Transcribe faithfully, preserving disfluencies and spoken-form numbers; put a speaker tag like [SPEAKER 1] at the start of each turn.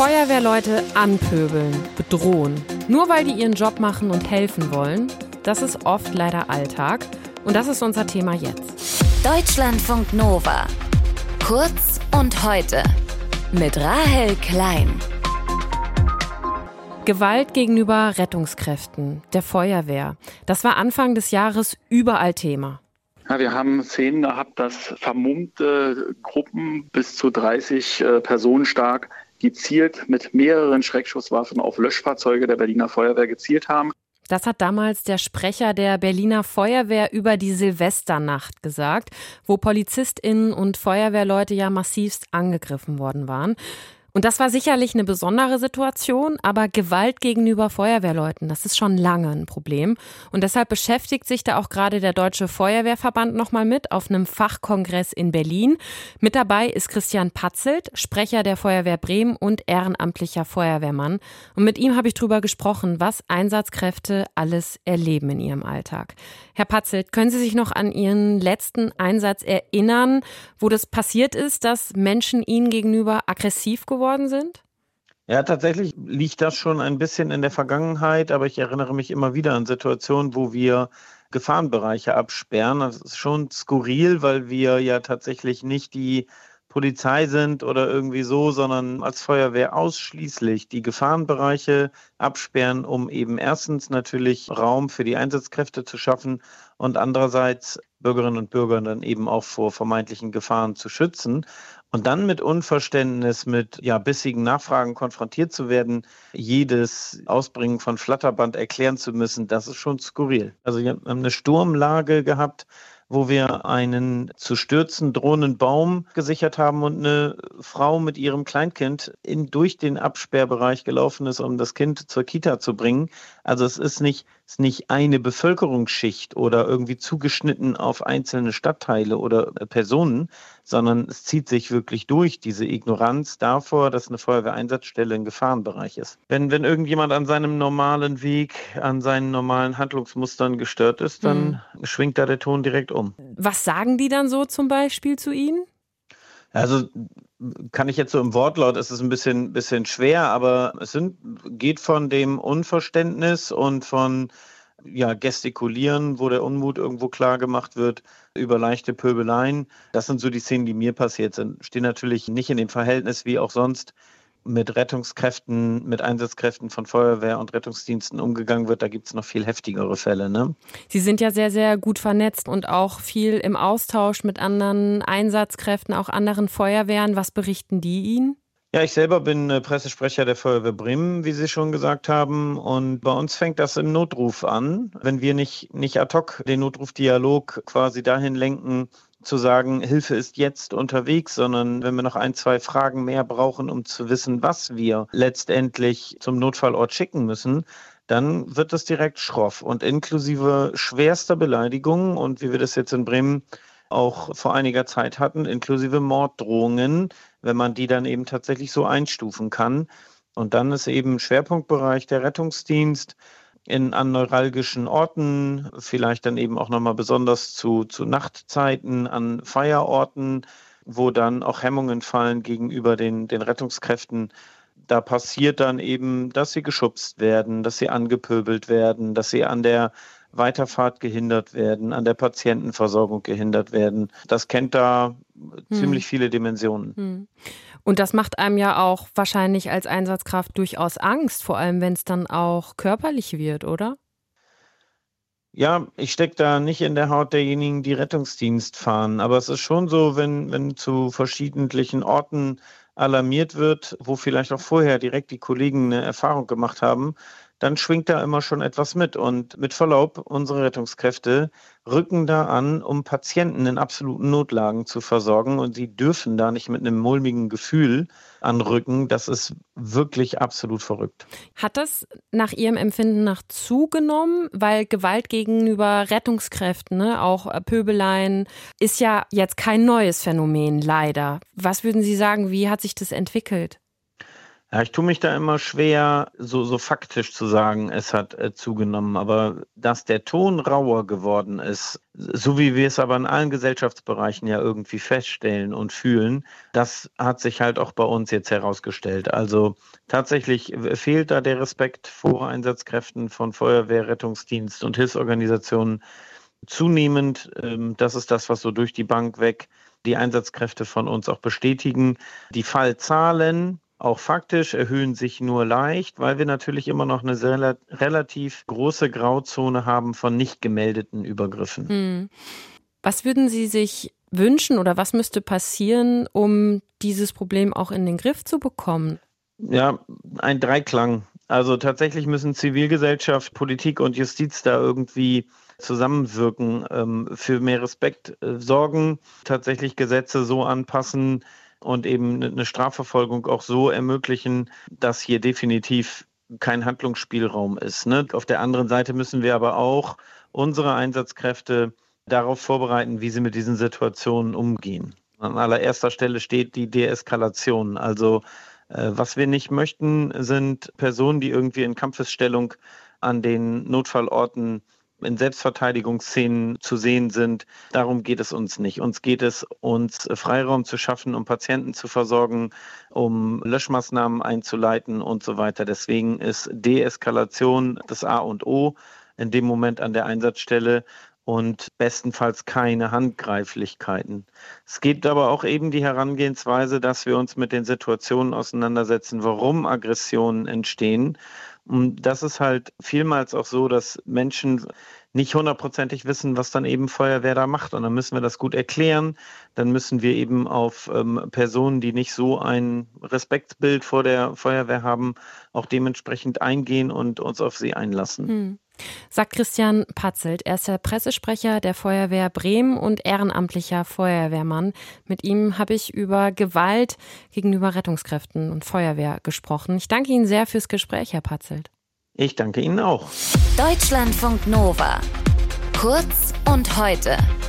[SPEAKER 1] Feuerwehrleute anpöbeln, bedrohen. Nur weil die ihren Job machen und helfen wollen, das ist oft leider Alltag. Und das ist unser Thema jetzt.
[SPEAKER 2] Deutschlandfunk Nova. Kurz und heute. Mit Rahel Klein.
[SPEAKER 1] Gewalt gegenüber Rettungskräften, der Feuerwehr. Das war Anfang des Jahres überall Thema.
[SPEAKER 3] Ja, wir haben Szenen gehabt, dass vermummte Gruppen bis zu dreißig äh, Personen stark gezielt mit mehreren Schreckschusswaffen auf Löschfahrzeuge der Berliner Feuerwehr gezielt haben.
[SPEAKER 1] Das hat damals der Sprecher der Berliner Feuerwehr über die Silvesternacht gesagt, wo PolizistInnen und Feuerwehrleute ja massivst angegriffen worden waren. Und das war sicherlich eine besondere Situation, aber Gewalt gegenüber Feuerwehrleuten, das ist schon lange ein Problem. Und deshalb beschäftigt sich da auch gerade der Deutsche Feuerwehrverband nochmal mit auf einem Fachkongress in Berlin. Mit dabei ist Christian Patzelt, Sprecher der Feuerwehr Bremen und ehrenamtlicher Feuerwehrmann. Und mit ihm habe ich drüber gesprochen, was Einsatzkräfte alles erleben in ihrem Alltag. Herr Patzelt, können Sie sich noch an Ihren letzten Einsatz erinnern, wo das passiert ist, dass Menschen Ihnen gegenüber aggressiv geworden sind?
[SPEAKER 4] Ja, tatsächlich liegt das schon ein bisschen in der Vergangenheit, aber ich erinnere mich immer wieder an Situationen, wo wir Gefahrenbereiche absperren. Das ist schon skurril, weil wir ja tatsächlich nicht die Polizei sind oder irgendwie so, sondern als Feuerwehr ausschließlich die Gefahrenbereiche absperren, um eben erstens natürlich Raum für die Einsatzkräfte zu schaffen und andererseits Bürgerinnen und Bürger dann eben auch vor vermeintlichen Gefahren zu schützen. Und dann mit Unverständnis, mit ja, bissigen Nachfragen konfrontiert zu werden, jedes Ausbringen von Flatterband erklären zu müssen, das ist schon skurril. Also wir haben eine Sturmlage gehabt, wo wir einen zu stürzen drohenden Baum gesichert haben und eine Frau mit ihrem Kleinkind in, durch den Absperrbereich gelaufen ist, um das Kind zur Kita zu bringen. Also es ist nicht, es ist nicht eine Bevölkerungsschicht oder irgendwie zugeschnitten auf einzelne Stadtteile oder Personen, sondern es zieht sich wirklich durch, diese Ignoranz davor, dass eine Feuerwehreinsatzstelle ein Gefahrenbereich ist. Wenn, wenn irgendjemand an seinem normalen Weg, an seinen normalen Handlungsmustern gestört ist, dann mhm. schwingt da der Ton direkt um.
[SPEAKER 1] Was sagen die dann so zum Beispiel zu Ihnen?
[SPEAKER 4] Also kann ich jetzt so im Wortlaut, es ist ein bisschen, bisschen schwer, aber es sind, geht von dem Unverständnis und von ja, Gestikulieren, wo der Unmut irgendwo klar gemacht wird, über leichte Pöbeleien. Das sind so die Szenen, die mir passiert sind. Stehen natürlich nicht in dem Verhältnis wie auch sonst mit Rettungskräften, mit Einsatzkräften von Feuerwehr und Rettungsdiensten umgegangen wird. Da gibt es noch viel heftigere Fälle, ne?
[SPEAKER 1] Sie sind ja sehr, sehr gut vernetzt und auch viel im Austausch mit anderen Einsatzkräften, auch anderen Feuerwehren. Was berichten die Ihnen?
[SPEAKER 4] Ja, ich selber bin Pressesprecher der Feuerwehr Bremen, wie Sie schon gesagt haben. Und bei uns fängt das im Notruf an. Wenn wir nicht, nicht ad hoc den Notrufdialog quasi dahin lenken, zu sagen, Hilfe ist jetzt unterwegs, sondern wenn wir noch ein, zwei Fragen mehr brauchen, um zu wissen, was wir letztendlich zum Notfallort schicken müssen, dann wird das direkt schroff und inklusive schwerster Beleidigungen und wie wir das jetzt in Bremen auch vor einiger Zeit hatten, inklusive Morddrohungen, wenn man die dann eben tatsächlich so einstufen kann. Und dann ist eben Schwerpunktbereich der Rettungsdienst in an neuralgischen Orten, vielleicht dann eben auch nochmal besonders zu, zu Nachtzeiten, an Feierorten, wo dann auch Hemmungen fallen gegenüber den, den Rettungskräften. Da passiert dann eben, dass sie geschubst werden, dass sie angepöbelt werden, dass sie an der Weiterfahrt gehindert werden, an der Patientenversorgung gehindert werden. Das kennt da hm. ziemlich viele Dimensionen.
[SPEAKER 1] Hm. Und das macht einem ja auch wahrscheinlich als Einsatzkraft durchaus Angst, vor allem wenn es dann auch körperlich wird, oder?
[SPEAKER 4] Ja, ich stecke da nicht in der Haut derjenigen, die Rettungsdienst fahren. Aber es ist schon so, wenn, wenn zu verschiedentlichen Orten alarmiert wird, wo vielleicht auch vorher direkt die Kollegen eine Erfahrung gemacht haben, dann schwingt da immer schon etwas mit. Und mit Verlaub, unsere Rettungskräfte rücken da an, um Patienten in absoluten Notlagen zu versorgen. Und sie dürfen da nicht mit einem mulmigen Gefühl anrücken. Das ist wirklich absolut verrückt.
[SPEAKER 1] Hat das nach Ihrem Empfinden nach zugenommen? Weil Gewalt gegenüber Rettungskräften, ne, auch Pöbeleien, ist ja jetzt kein neues Phänomen, leider. Was würden Sie sagen, wie hat sich das entwickelt?
[SPEAKER 4] Ja, ich tue mich da immer schwer, so, so faktisch zu sagen, es hat äh, zugenommen. Aber dass der Ton rauer geworden ist, so wie wir es aber in allen Gesellschaftsbereichen ja irgendwie feststellen und fühlen, das hat sich halt auch bei uns jetzt herausgestellt. Also tatsächlich fehlt da der Respekt vor Einsatzkräften von Feuerwehr, Rettungsdienst und Hilfsorganisationen zunehmend. Ähm, das ist das, was so durch die Bank weg die Einsatzkräfte von uns auch bestätigen. Die Fallzahlen auch faktisch erhöhen sich nur leicht, weil wir natürlich immer noch eine sehr, relativ große Grauzone haben von nicht gemeldeten Übergriffen.
[SPEAKER 1] Hm. Was würden Sie sich wünschen oder was müsste passieren, um dieses Problem auch in den Griff zu bekommen?
[SPEAKER 4] Ja, ein Dreiklang. Also tatsächlich müssen Zivilgesellschaft, Politik und Justiz da irgendwie zusammenwirken, ähm, für mehr Respekt äh, sorgen, tatsächlich Gesetze so anpassen, und eben eine Strafverfolgung auch so ermöglichen, dass hier definitiv kein Handlungsspielraum ist. Ne? Auf der anderen Seite müssen wir aber auch unsere Einsatzkräfte darauf vorbereiten, wie sie mit diesen Situationen umgehen. An allererster Stelle steht die Deeskalation. Also äh, was wir nicht möchten, sind Personen, die irgendwie in Kampfesstellung an den Notfallorten in Selbstverteidigungsszenen zu sehen sind. Darum geht es uns nicht. Uns geht es, uns Freiraum zu schaffen, um Patienten zu versorgen, um Löschmaßnahmen einzuleiten und so weiter. Deswegen ist Deeskalation das A und O in dem Moment an der Einsatzstelle und bestenfalls keine Handgreiflichkeiten. Es gibt aber auch eben die Herangehensweise, dass wir uns mit den Situationen auseinandersetzen, warum Aggressionen entstehen. Und das ist halt vielmals auch so, dass Menschen nicht hundertprozentig wissen, was dann eben Feuerwehr da macht. Und dann müssen wir das gut erklären. Dann müssen wir eben auf ähm, Personen, die nicht so ein Respektsbild vor der Feuerwehr haben, auch dementsprechend eingehen und uns auf sie einlassen.
[SPEAKER 1] Hm. Sagt Christian Patzelt. Er ist der Pressesprecher der Feuerwehr Bremen und ehrenamtlicher Feuerwehrmann. Mit ihm habe ich über Gewalt gegenüber Rettungskräften und Feuerwehr gesprochen. Ich danke Ihnen sehr fürs Gespräch, Herr Patzelt.
[SPEAKER 4] Ich danke Ihnen auch.
[SPEAKER 2] Deutschlandfunk Nova. Kurz und heute.